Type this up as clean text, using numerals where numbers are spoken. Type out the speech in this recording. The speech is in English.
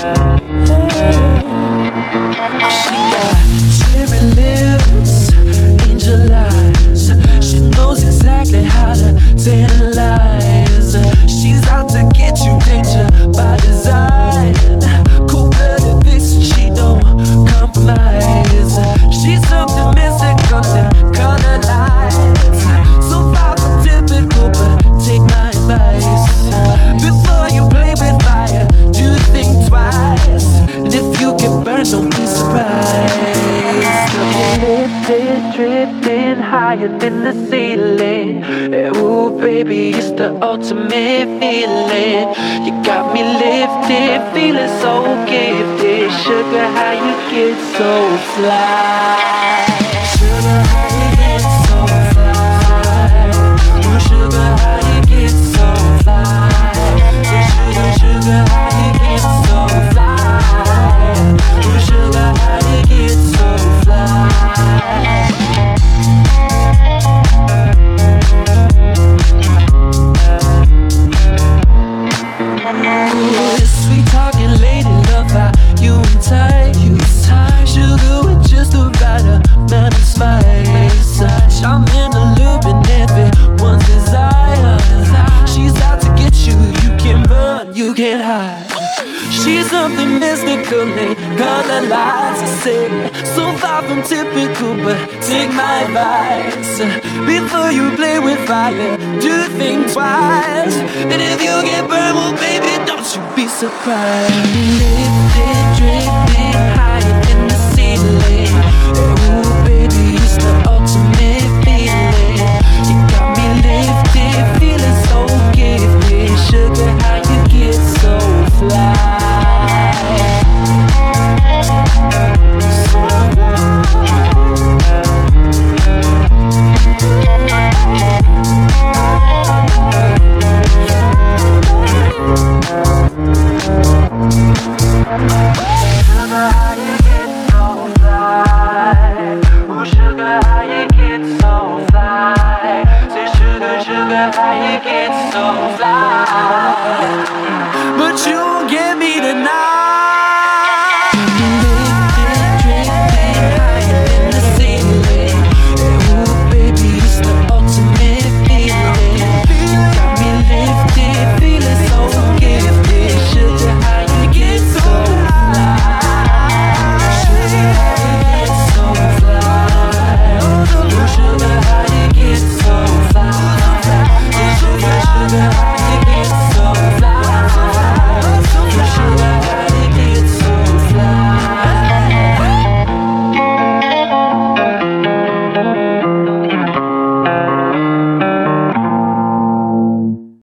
She got cherry lips, angel eyes. She knows exactly how to tantalize. She's out to get you, danger by design. Cool-blooded vixen, she don't compromise. She's something mystical and color lights. So far from typical, but take my advice. Before you play with fire, do think twice. And if you get burned, don't be surprised. Lifted, drifting higher than the ceiling. Ooh, baby, it's the ultimate feeling. You got me lifted, feeling so gifted. Sugar, how you get so fly? Sugar, how you get so fly? Ooh, sugar, how you get so fly? So sugar, how you get so fly? Ooh, sugar, how you get so fly? Ooh, sweet talking lady, love how you entice. Sugar with just the right amount of spice. Charming, alluring, everyone's desire. She's out to get you, you can't run, you can't hide. She's something mystical and color lights. I say, so far from typical, but take my advice. Before you play with fire, do think twice. And if you get burned, well baby, don't you be surprised. Lifted, drifted